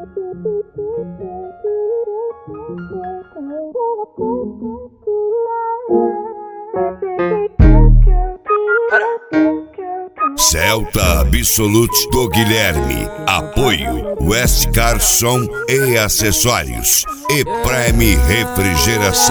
Celta Absolute do Guilherme. Apoio West Carson e Acessórios e Prime Refrigeração.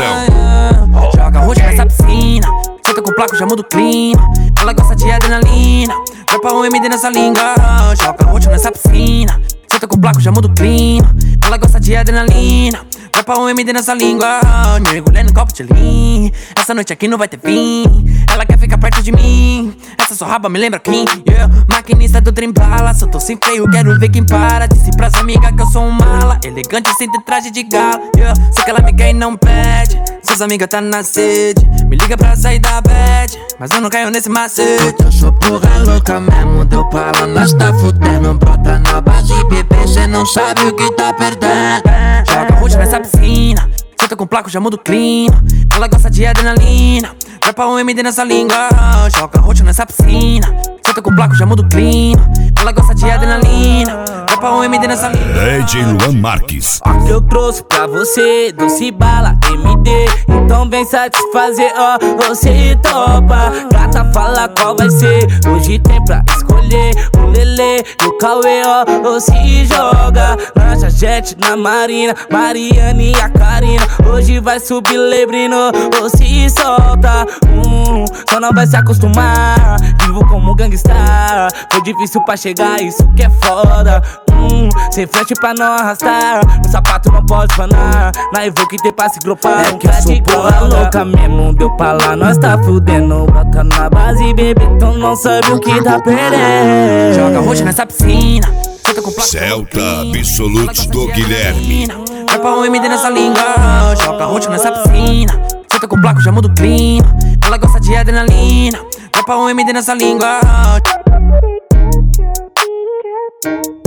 Joga roxo nessa piscina, senta com placo, já muda o clima. Ela gosta de adrenalina, vai pra UMD nessa língua. Joga roxo nessa piscina, senta com placo, já muda o clima. Ela gosta de adrenalina, vai pra UMD nessa língua. Mergulhando no copo de lean, essa noite aqui não vai ter fim. Ela quer ficar perto de mim, essa sua raba me lembra quem? Maquinista do trem bala, se eu tô sem freio, quero ver quem para. Disse pras amigas que eu sou um mala, elegante sem ter traje de gala. Sei que ela me quer e não pede, seus amigas tá na sede. Me liga pra sair da bad, mas eu não caio nesse macete. Eu sou porra louca mesmo, deu pra lá, nós tá fudendo. Brota na base, bebê, cê não sabe o que tá perdendo. Joga roxo nessa piscina, senta com placo, já muda o clima. Ela gosta de adrenalina, vai pra UMD nessa língua. Joga roxo nessa piscina, senta com placo, já muda o clima. Ela gosta de adrenalina, vai pra UMD nessa língua. DJ Luan Marques. Ó que eu trouxe pra você, doce bala MD. Então vem satisfazer, ó, você topa. Gata, fala qual vai ser, hoje tem pra escolher. O Lelê e o Cauê, ó, se joga. Lancha jet na Marina, Mariane e a Karina. Hoje vai subir Lebrino, ou se solta. Só não vai se acostumar, vivo como gangstar. Foi difícil pra chegar, isso que é foda. Sem frente pra não arrastar, o sapato não pode fanar. Na Evoque tem pra se gropar. É que eu sou porra louca mesmo, deu pra lá, nós tá fudendo. Bota na base, bebê, então não sabe o que tá perdendo. Joga roxo nessa piscina, senta com placo, Celta Absolute do Guilherme. vai pra UMD nessa língua. Joga roxo nessa piscina, senta com placo, já muda o clima. Ela gosta de adrenalina, vai pra UMD nessa língua.